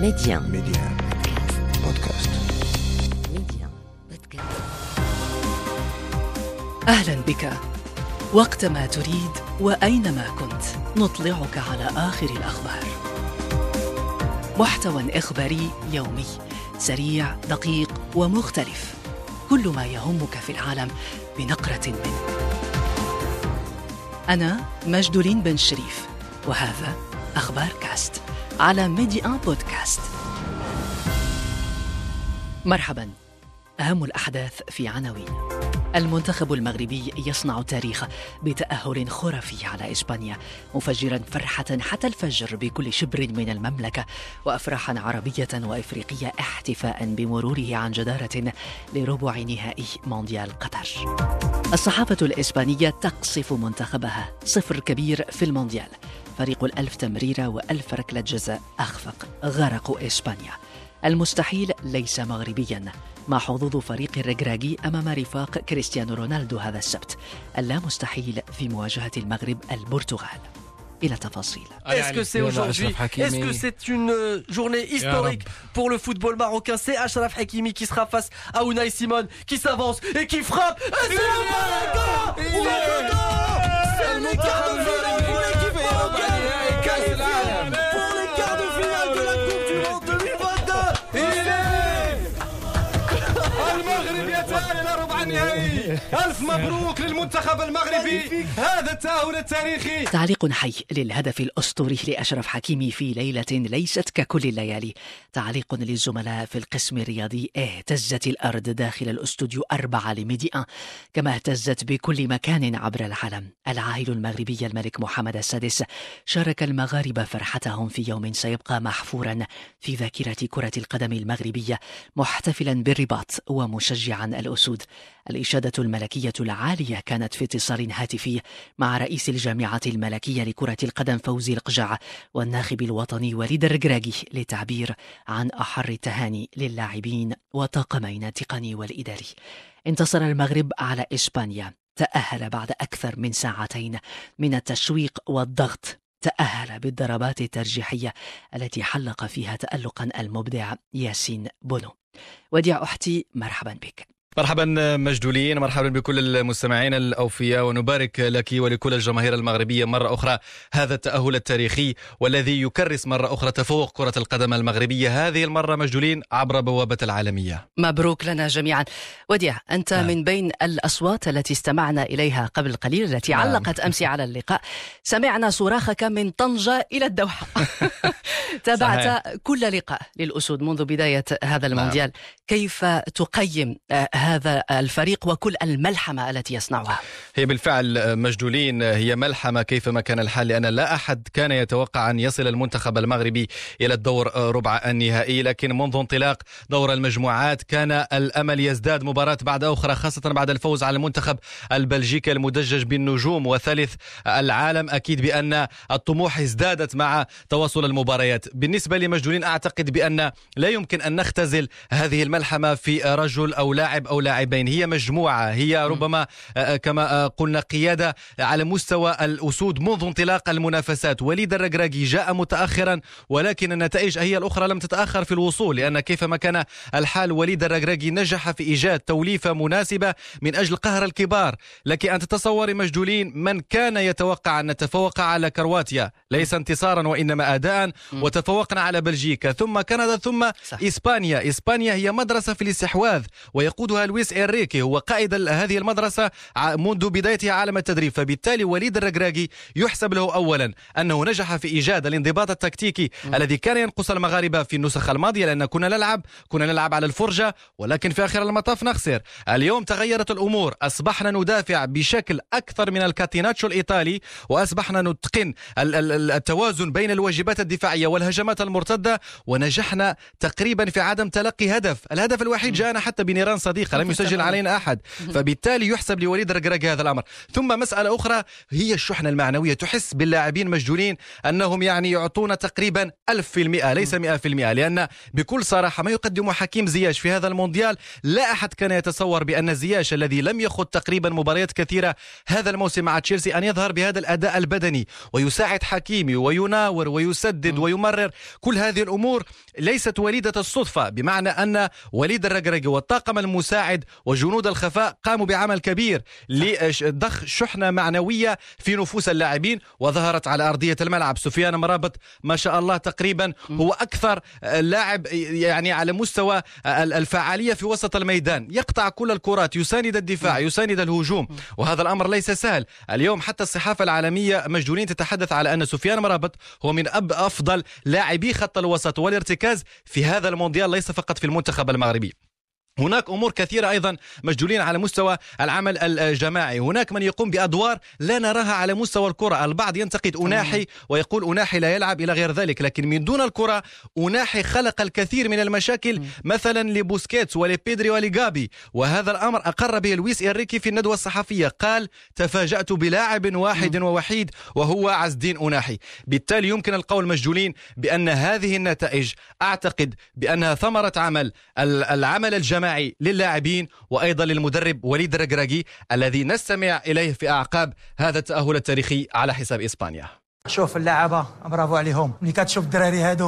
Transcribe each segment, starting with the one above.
Média بودكاست. أهلا بك. وقتما تريد وأينما كنت نطلعك على آخر الأخبار. محتوى إخباري يومي سريع دقيق ومختلف، كل ما يهمك في العالم بنقرة منه. أنا مجدولين بن شريف، وهذا أخبار كاست على ميديا بودكاست. مرحبا. أهم الأحداث في عناوين. المنتخب المغربي يصنع تاريخ بتأهل خرافي على إسبانيا، مفجرا فرحة حتى الفجر بكل شبر من المملكة، وأفراحا عربية وإفريقية احتفاء بمروره عن جدارة لربع نهائي مونديال قطر. الصحافة الإسبانية تقصف منتخبها، صفر كبير في المونديال، فريق الألف تمريرة وألف ركلة جزاء أخفق، غرقوا إسبانيا. المستحيل ليس مغربيا، مع حظوظ فريق الركراكي أمام رفاق كريستيانو رونالدو هذا السبت. اللا مستحيل في مواجهة المغرب البرتغال. إلى تفاصيل. Est-ce que c'est aujourd'hui? Est-ce que c'est une journée historique pour le football marocain? C'est Achraf Hakimi qui sera face à Unai Simon, qui s'avance et qui frappe. Et c'est le Malaga! C'est les quarts de finale pour l'équipe marocaine! Pour les quarts de finale de la Coupe du Monde 2022! المغرب يتأهل إلى ربع النهائي. ألف مبروك للمنتخب المغربي، هذا التأهل التاريخي. تعليق حي للهدف الأسطوري لأشرف حكيمي في ليلة ليست ككل الليالي. تعليق للزملاء في القسم الرياضي. اهتزت الأرض داخل الأستوديو 4 لميديا، كما اهتزت بكل مكان عبر العالم. العاهل المغربي الملك محمد السادس شارك المغاربة فرحتهم في يوم سيبقى محفورا في ذاكرة كرة القدم المغربية، محتفلا بالرباط ومشجعا الأسود. الإشادة الملكية العالية كانت في اتصال هاتفي مع رئيس الجامعة الملكية لكرة القدم فوزي القجع والناخب الوطني وليد الركراكي للتعبير عن أحر التهاني للاعبين وطاقمين التقني والإداري. انتصر المغرب على إسبانيا، تأهل بعد أكثر من ساعتين من التشويق والضغط، تأهل بالضربات الترجيحية التي حلق فيها تألقا المبدع ياسين بونو. وديع أحتي، مرحبا بك. مرحبا مجدولين، مرحبا بكل المستمعين الأوفياء، ونبارك لك ولكل الجماهير المغربية مرة أخرى هذا التأهل التاريخي والذي يكرس مرة أخرى تفوق كرة القدم المغربية، هذه المرة مجدولين عبر بوابة العالمية. مبروك لنا جميعا. وديع، أنت من بين الأصوات التي استمعنا إليها قبل قليل التي علقت أمس على اللقاء. سمعنا صراخك من طنجة إلى الدوحة. تابعت كل لقاء للأسود منذ بداية هذا المونديال. كيف تقيم هذا الفريق وكل الملحمة التي يصنعها؟ هي بالفعل مجدولين هي ملحمة كيفما كان الحال، لأن لا أحد كان يتوقع أن يصل المنتخب المغربي إلى الدور ربع النهائي، لكن منذ انطلاق دور المجموعات كان الأمل يزداد مباراة بعد أخرى، خاصة بعد الفوز على المنتخب البلجيكي المدجج بالنجوم وثالث العالم. أكيد بأن الطموح ازدادت مع تواصل المباريات. بالنسبة لمجدولين أعتقد بأن لا يمكن أن نختزل هذه الملحمة في رجل أو لاعب أو لاعبين، هي مجموعة، هي ربما كما قلنا قيادة على مستوى الأسود منذ انطلاق المنافسات. وليد الركراكي جاء متأخرا، ولكن النتائج هي الأخرى لم تتأخر في الوصول، لأن كيفما كان الحال وليد الركراكي نجح في إيجاد توليفة مناسبة من أجل قهر الكبار. لك أن تتصوري مجدولين من كان يتوقع أن نتفوق على كرواتيا، ليس انتصارا وإنما أداء، وتفوقنا على بلجيكا ثم كندا ثم إسبانيا. إسبانيا هي مدرسة في الاستحواذ ويقودها لويس إنريكي، هو قائد هذه المدرسة منذ بدايتها عالم التدريب. فبالتالي وليد الركراكي يحسب له أولا أنه نجح في إيجاد الانضباط التكتيكي الذي كان ينقص المغاربة في النسخ الماضية، لأن كنا نلعب على الفرجة، ولكن في آخر المطاف نخسر. اليوم تغيرت الأمور، أصبحنا ندافع بشكل أكثر من الكاتيناتشو الإيطالي، وأصبحنا نتقن التوازن بين الواجبات الدفاعية والهجمات المرتدة، ونجحنا تقريبا في عدم تلقي الهدف الوحيد جاءنا حتى بنيران صديقة الدقيقة لم يسجل علينا أحد، فبالتالي يحسب لوليد الركراكي هذا الأمر. ثم مسألة أخرى هي الشحنة المعنوية، تحس باللاعبين مجدولين أنهم يعني يعطون تقريبا 1000% ليس 100%، لأن بكل صراحة ما يقدمه حكيم زياش في هذا المونديال لا أحد كان يتصور بأن زياش الذي لم يخض تقريبا مباريات كثيرة هذا الموسم مع تشيلسي أن يظهر بهذا الأداء البدني ويساعد حكيمي ويناور ويسدد ويمرر. كل هذه الأمور ليست وليدة الصدفة، بمعنى أن وليد الركراكي والطاقم المساعد وجنود الخفاء قاموا بعمل كبير لضخ شحنة معنوية في نفوس اللاعبين، وظهرت على أرضية الملعب. سفيان مرابط ما شاء الله تقريبا هو أكثر لاعب يعني على مستوى الفعالية في وسط الميدان، يقطع كل الكرات، يساند الدفاع، يساند الهجوم، وهذا الأمر ليس سهل. اليوم حتى الصحافة العالمية مجدولين تتحدث على أن سفيان مرابط هو من أفضل لاعبي خط الوسط والارتكاز في هذا المونديال، ليس فقط في المنتخب المغربي. هناك أمور كثيرة أيضا مجدولين على مستوى العمل الجماعي، هناك من يقوم بأدوار لا نراها على مستوى الكرة. البعض ينتقد أناحي ويقول أناحي لا يلعب إلى غير ذلك، لكن من دون الكرة أناحي خلق الكثير من المشاكل مثلا لبوسكيتس ولبيدري ولغابي، وهذا الأمر أقر به لويس إنريكي في الندوة الصحفية، قال تفاجأت بلاعب واحد ووحيد وهو عز الدين أناحي. بالتالي يمكن القول مجدولين بأن هذه النتائج أعتقد بأنها ثمرة العمل الجماعي للاعبين وأيضا للمدرب وليد الركراكي الذي نستمع إليه في أعقاب هذا التأهل التاريخي على حساب إسبانيا. شوف اللعبة برافو عليهم، ملي كتشوف الدراري هادو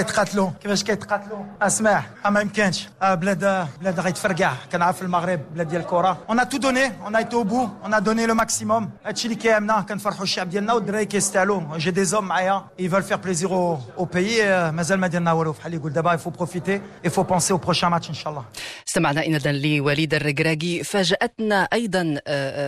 كيفاش كيتقاتلوا اسمع ما يمكنش. بلاد غيتفرقع، كنعرف المغرب بلاد ديال الكرة، اون تو دوني، اون ايتو بو، اون دوني لو ماكسيموم. هادشي اللي كيهمنا، كنفرحوا الشعب ديالنا والدراري كيستاهلوا. جي دي زوم معايا يفال فير بليزير او بيي، مازال ما درنا والو. بحال يقول دابا يفو بروفيتي، يفو بونسي او بروشان ماتش ان شاء الله. استمعنا إذن لوليد الركراكي. فاجأتنا أيضا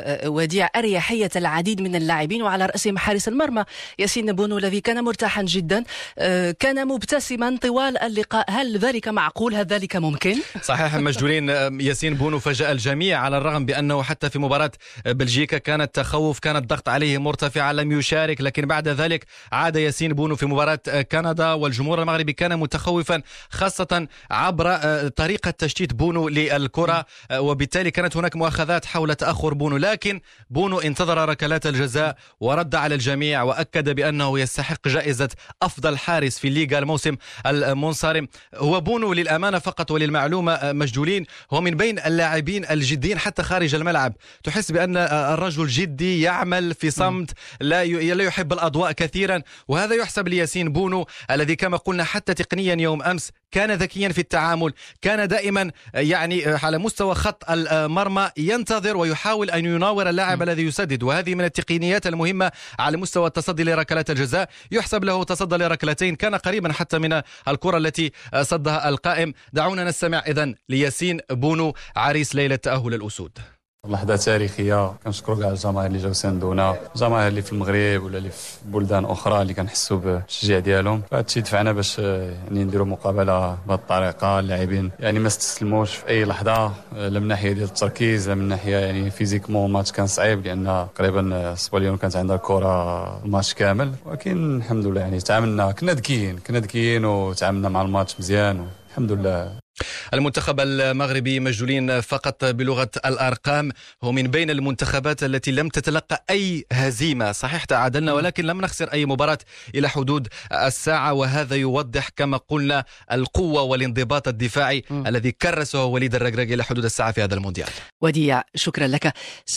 وديع أريحية العديد من اللاعبين وعلى رأسهم حارس المرمى ياسين بونو الذي كان مرتاحا جدا، كان مبتسما طوال اللقاء. هل ذلك معقول؟ هل ذلك ممكن؟ صحيح مجدولين، ياسين بونو فاجأ الجميع، على الرغم بأنه حتى في مباراة بلجيكا كان التخوف، كان الضغط عليه مرتفعا، لم يشارك، لكن بعد ذلك عاد ياسين بونو في مباراة كندا، والجمهور المغربي كان متخوفا خاصة عبر طريقة تشتيت بونو للكرة، وبالتالي كانت هناك مؤاخذات حول تأخر بونو، لكن بونو انتظر ركلات الجزاء ورد على الجميع وأكد بأنه يستحق جائزة أفضل حارس في الليغا الموسم المنصرم. هو بونو للأمانة فقط وللمعلومة مجدولين هو من بين اللاعبين الجديين حتى خارج الملعب، تحس بأن الرجل جدي يعمل في صمت، لا يحب الأضواء كثيرا، وهذا يحسب لياسين بونو الذي كما قلنا حتى تقنيا يوم أمس كان ذكيا في التعامل، كان دائما يعني على مستوى خط المرمى ينتظر ويحاول أن يناور اللاعب الذي يسدد، وهذه من التقنيات المهمة على مستوى التصدي لركلات الجزاء. يحسب له تصدى لركلتين، كان قريبا حتى من الكرة التي صدها القائم. دعونا نستمع إذن لياسين بونو عريس ليلة تأهل الأسود. لحظة تاريخية، كنشكروا كاع الجماهير اللي جاو ساندونا، الجماهير اللي في المغرب ولا اللي في بلدان اخرى اللي كنحسوا بالتشجيع ديالهم. هادشي دفعنا باش يعني نديروا مقابله بهذه الطريقه. اللاعبين يعني ما استسلموش في اي لحظه، لا من ناحيه ديال التركيز لا من ناحيه يعني فيزيكمون. الماتش كان صعيب لان تقريبا اسبانيون كانت عندها الكره الماتش كامل، ولكن الحمد لله يعني تعاملنا، كنا ذكيين وتعاملنا مع الماتش مزيان والحمد لله. المنتخب المغربي مجدولين فقط بلغة الأرقام هو من بين المنتخبات التي لم تتلقى أي هزيمة. صحيح تعادلنا ولكن لم نخسر أي مباراة إلى حدود الساعة، وهذا يوضح كما قلنا القوة والانضباط الدفاعي الذي كرسه وليد الركراكي إلى حدود الساعة في هذا المونديال. وديع شكرا لك،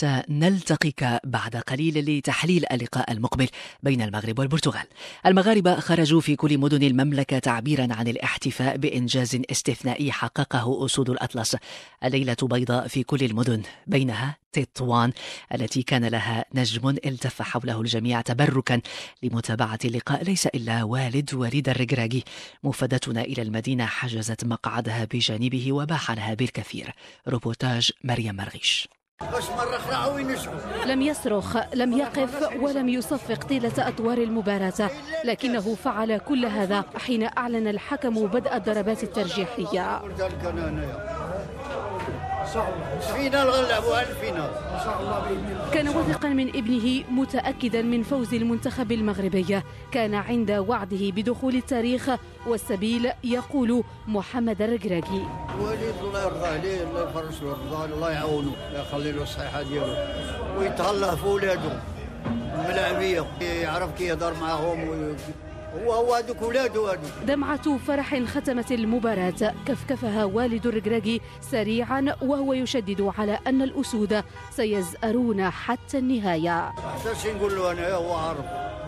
سنلتقيك بعد قليل لتحليل اللقاء المقبل بين المغرب والبرتغال. المغاربة خرجوا في كل مدن المملكة تعبيرا عن الاحتفاء بإنجاز استثنائي حققه أسود الأطلس. الليلة بيضاء في كل المدن، بينها تطوان التي كان لها نجم التف حوله الجميع تبركا لمتابعة اللقاء ليس إلا والد وليد الركراكي. مفادتنا إلى المدينة حجزت مقعدها بجانبه وباح لها بالكثير. روبورتاج مريم مرغيش. لم يصرخ، لم يقف، ولم يصفق طيلة أطوار المباراة، لكنه فعل كل هذا حين أعلن الحكم بدء الضربات الترجيحية. فينال غنلعبوا الفينال ان شاء الله. كان واثقا من ابنه، متأكدا من فوز المنتخب المغربي، كان عند وعده بدخول التاريخ والسبيل، يقول محمد الركراكي. وليد الله يرضى عليه، الله يفرج له الرضا، الله يعاونه، الله يخلي له الصحه ديالو ويتهلا في ولادو الملاعبيه، يعرف كي يهضر معاهم، هو هذوك ولادو هذوك. دمعة فرح ختمت المباراة، كفكفها والد الركراكي سريعا وهو يشدد على أن الأسود سيزأرون حتى النهاية. حتى نقول له أنا هو عارف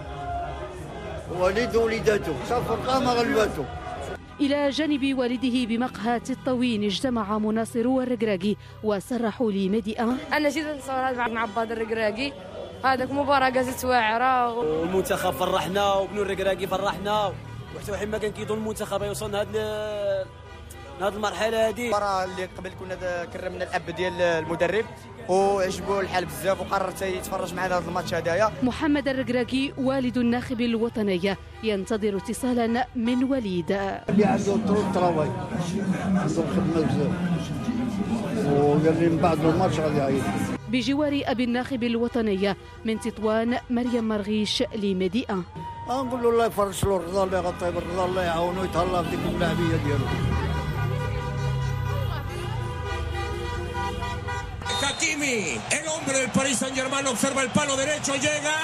والد وليداته سافر ما غلباته. إلى جانب والده بمقهى الطوين اجتمع مناصرو الركراكي وصرحوا لميدي 1 أنا جيت نصور مع بعض الركراكي، هذاك مباراة قازت واعرة، والمنتخب فرحنا وبنو الركراكي فرحنا، وحتى واحد ما كان كيظن المنتخب يوصل لهاد المرحلة هذه. المباراة اللي قبل كنا كرمنا الأب ديال المدرب وعجبوا الحال بزاف وقرر يتفرج معنا هذا الماتش هدايا. محمد الركراكي والد الناخب الوطني ينتظر اتصالا من وليد. اللي عنده طراوي عنده خدمة بزاف وقال لي من بعد الماتش غادي يعيط. بجوار أبي الناخب الوطني من تطوان مريم مرغيش لميدي 1. نقول له الله يفرج له الرضا، الله يغطيه بالرضا، الله يعاونه ويتهلا في ديك الملاعبيه ديالو. Hakimi, el hombre del Paris Saint-Germain observa el palo derecho, llega.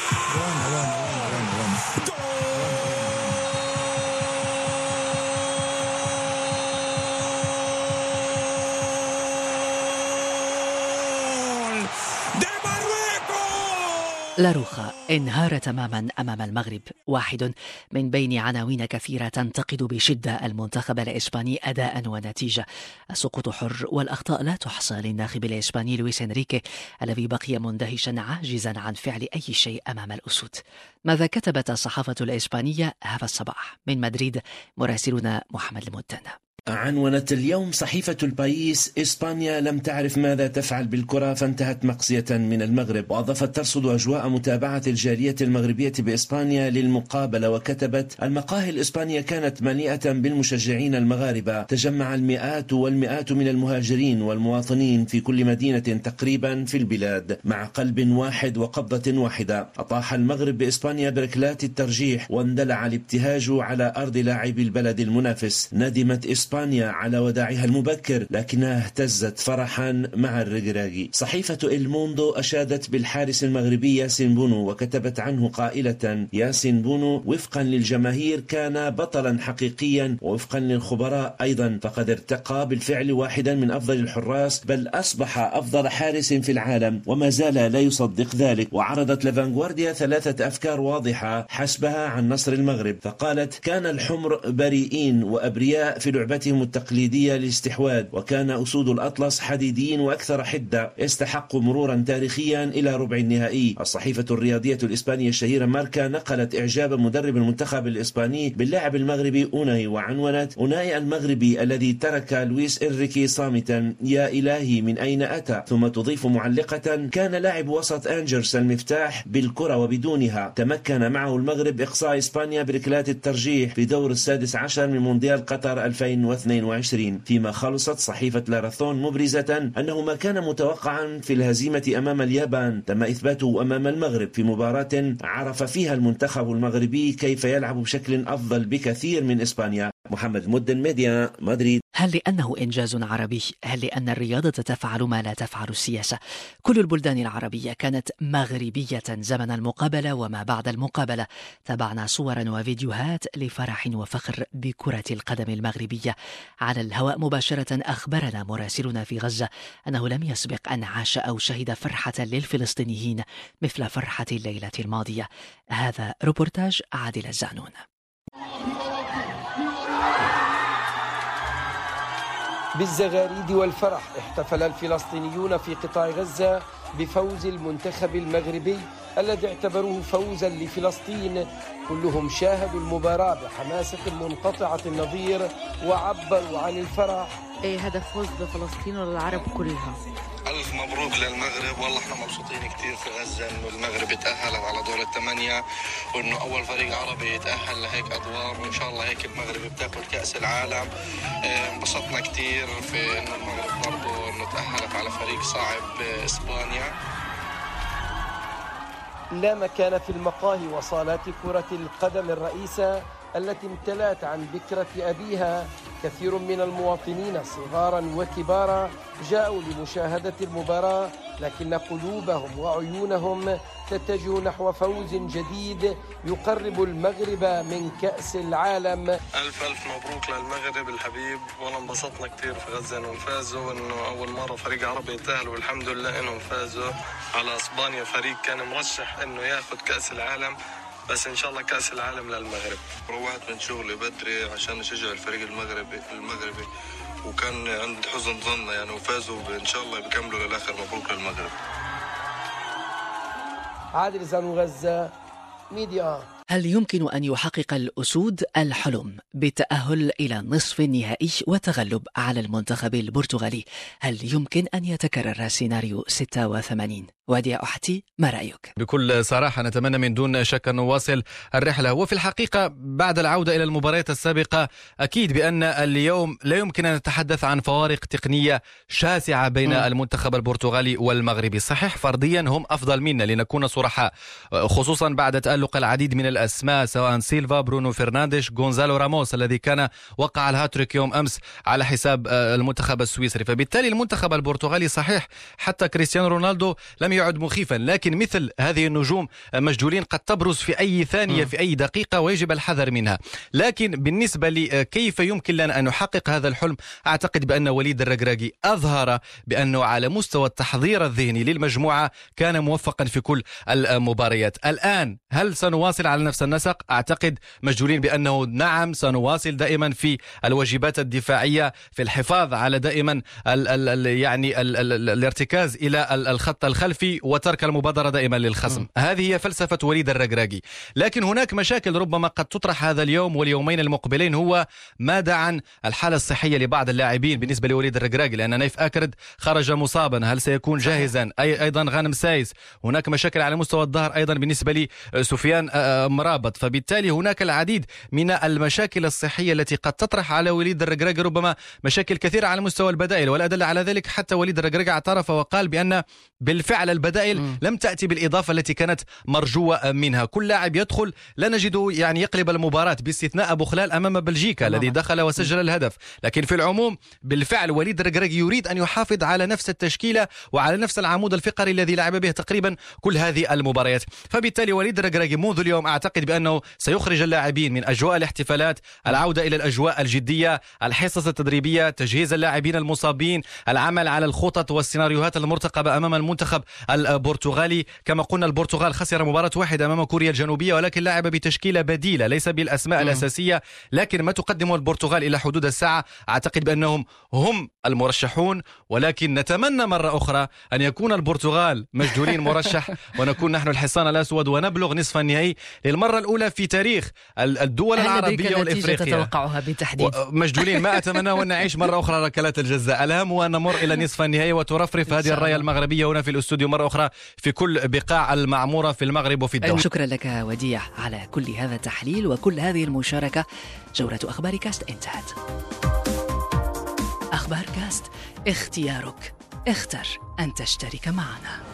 لاروخا انهار تماما أمام المغرب، واحد من بين عناوين كثيرة تنتقد بشدة المنتخب الإسباني أداء ونتيجة. السقوط حر والأخطاء لا تحصى للناخب الإسباني لويس إنريكي الذي بقي مندهشا عاجزا عن فعل أي شيء أمام الأسود. ماذا كتبت الصحافة الإسبانية هذا الصباح؟ من مدريد مراسلنا محمد المدن. عنونت اليوم صحيفة البايس: إسبانيا لم تعرف ماذا تفعل بالكرة فانتهت مقصية من المغرب، وأضافت ترصد أجواء متابعة الجالية المغربية بإسبانيا للمقابلة، وكتبت: المقاهي الإسبانية كانت مليئة بالمشجعين المغاربة، تجمع المئات والمئات من المهاجرين والمواطنين في كل مدينة تقريبا في البلاد مع قلب واحد وقبضة واحدة. أطاح المغرب بإسبانيا بركلات الترجيح واندلع الابتهاج على أرض لاعبي البلد المنافس. ندمت إسبانيا على وداعها المبكر لكنها اهتزت فرحا مع الركراكي. صحيفة الموندو أشادت بالحارس المغربي ياسين بونو وكتبت عنه قائلة: ياسين بونو وفقا للجماهير كان بطلا حقيقيا، ووفقا للخبراء أيضا فقد ارتقى بالفعل واحدا من أفضل الحراس، بل أصبح أفضل حارس في العالم، وما زال لا يصدق ذلك. وعرضت لافانغوارديا 3 أفكار واضحة حسبها عن نصر المغرب، فقالت: كان الحمر بريئين وأبرياء في لعبتهم التقليدية للاستحواذ، وكان أسود الأطلس حديدين وأكثر حدة، يستحق مرورا تاريخيا إلى ربع النهائي. الصحيفة الرياضية الإسبانية الشهيرة ماركا نقلت إعجاب مدرب المنتخب الإسباني باللاعب المغربي أوناي، وعنونت: أوناي المغربي الذي ترك لويس إنريكي صامتا، يا إلهي من أين أتى؟ ثم تضيف معلقة: كان لاعب وسط أنجرس المفتاح بالكرة وبدونها، تمكن معه المغرب إقصاء إسبانيا بركلات الترجيح في دور 16 من مونديال قطر 2022. فيما خلصت صحيفة لارثون مبرزة أنه ما كان متوقعا في الهزيمة أمام اليابان تم إثباته أمام المغرب في مباراة عرف فيها المنتخب المغربي كيف يلعب بشكل أفضل بكثير من إسبانيا. محمد مدن، ميديا، مدريد. هل لأنه إنجاز عربي؟ هل لأن الرياضة تفعل ما لا تفعل السياسة؟ كل البلدان العربية كانت مغربية زمن المقابلة وما بعد المقابلة. تابعنا صورا وفيديوهات لفرح وفخر بكرة القدم المغربية على الهواء مباشرة. أخبرنا مراسلنا في غزة أنه لم يسبق أن عاش أو شهد فرحة للفلسطينيين مثل فرحة الليلة الماضية. هذا روبورتاج عادل الزعنون. بالزغاريد والفرح احتفل الفلسطينيون في قطاع غزة بفوز المنتخب المغربي الذي اعتبروه فوزا لفلسطين. كلهم شاهدوا المباراة بحماسة منقطعة النظير وعبروا عن الفرح. هذا فوز لفلسطين والعرب كلها. ألف مبروك للمغرب. والله احنا مبسوطين كتير في غزة إنه المغرب اتأهلت على دور الثمانية، وإنه أول فريق عربي يتأهل لهيك أدوار، وإن شاء الله هيك المغرب بتاخد كأس العالم. انبسطنا كتير في إنه المغرب برضه إنه تأهلت على فريق صعب إسبانيا. لا مكان في المقاهي وصالات كرة القدم الرئيسة التي امتلأت عن بكرة أبيها. كثير من المواطنين صغارا وكبارا جاءوا لمشاهدة المباراة، لكن قلوبهم وعيونهم تتجه نحو فوز جديد يقرب المغرب من كأس العالم. ألف مبروك للمغرب الحبيب. والله انبسطنا كتير في غزة إنهم فازوا، إنه أول مرة فريق عربي يتأهل، والحمد لله إنهم فازوا على إسبانيا، فريق كان مرشح إنه ياخد كأس العالم، بس ان شاء الله كأس العالم للمغرب. روحت من شغلي بدري عشان نشجع الفريق المغربي وكان عند حسن ظننا يعني، وفازوا ان شاء الله بيكملوا للاخر. مبروك للمغرب. عادل زانو، غزة، ميديا. هل يمكن أن يحقق الأسود الحلم بالتأهل إلى نصف النهائي وتغلب على المنتخب البرتغالي؟ هل يمكن أن يتكرر سيناريو 86؟ وديع أحتي، ما رأيك؟ بكل صراحة نتمنى من دون شك أن نواصل الرحلة. وفي الحقيقة بعد العودة إلى المباريات السابقة أكيد بأن اليوم لا يمكن أن نتحدث عن فوارق تقنية شاسعة بين المنتخب البرتغالي والمغربي. صحيح فرديا هم أفضل منا لنكون صرحاء، خصوصا بعد تألق العديد من الأسماء سواء سيلفا، برونو فرنانديش، غونزالو راموس الذي كان وقع الهاتريك يوم أمس على حساب المنتخب السويسري. فبالتالي المنتخب البرتغالي صحيح حتى كريستيانو رونالدو لم يعد مخيفا، لكن مثل هذه النجوم مجدولين قد تبرز في أي ثانية في أي دقيقة ويجب الحذر منها. لكن بالنسبة لي كيف يمكن لنا أن نحقق هذا الحلم، أعتقد بأن وليد الركراكي أظهر بأنه على مستوى التحضير الذهني للمجموعة كان موفقا في كل المباريات. الآن هل سنواصل على نفس النسق؟ أعتقد مجدولين بأنه نعم سنواصل دائما في الواجبات الدفاعية، في الحفاظ على دائما الارتكاز إلى الخط الخلفي وترك المبادرة دائما للخصم. هذه هي فلسفة وليد الركراكي. لكن هناك مشاكل ربما قد تطرح هذا اليوم واليومين المقبلين، هو ماذا عن الحالة الصحية لبعض اللاعبين بالنسبة لوليد الركراكي، لأن نايف أكرد خرج مصابا، هل سيكون جاهزا؟ أيضا غانم سايس. هناك مشاكل على مستوى الظهر أيضا بالنسبة لسفيان مرابط. فبالتالي هناك العديد من المشاكل الصحية التي قد تطرح على وليد الركراكي ربما مشاكل كثيرة على مستوى البدائل. والأدلة على ذلك حتى وليد الركراكي اعترف وقال بأن بالفعل البدائل لم تأتي بالإضافة التي كانت مرجوة منها. كل لاعب يدخل لا نجده يقلب المباراة باستثناء أبو خلال أمام بلجيكا الذي دخل وسجل الهدف. لكن في العموم بالفعل وليد الركراكي يريد أن يحافظ على نفس التشكيلة وعلى نفس العمود الفقري الذي لعب به تقريبا كل هذه المباريات. فبالتالي وليد الركراكي منذ اليوم أعتقد بأنه سيخرج اللاعبين من أجواء الاحتفالات، العودة إلى الأجواء الجدية، الحصص التدريبية، تجهيز اللاعبين المصابين، العمل على الخطط والسيناريوهات المرتقبة أمام المنتخب البرتغالي. كما قلنا البرتغال خسر مباراة واحدة أمام كوريا الجنوبية، ولكن لعب بتشكيلة بديلة ليس بالأسماء الأساسية، لكن ما تقدمه البرتغال إلى حدود الساعة أعتقد بأنهم هم المرشحون. ولكن نتمنى مرة أخرى أن يكون البرتغال مجدولين مرشح ونكون نحن الحصان الأسود ونبلغ نصف النهائي للمرة الأولى في تاريخ الدول العربية والإفريقية. تتوقعها بالتحديد مجدولين ما أتمنى أن نعيش مرة أخرى ركلات الجزاء. الأهم هو أن نمر إلى نصف النهائي وترفرف هذه الراية المغربية هنا في الاستوديو مرة أخرى في كل بقاع المعمورة في المغرب وفي الدول. شكرا لك وديع على كل هذا التحليل وكل هذه المشاركة. جولة أخبار كاست انتهت. أخبار كاست، اختيارك، اختر أن تشترك معنا.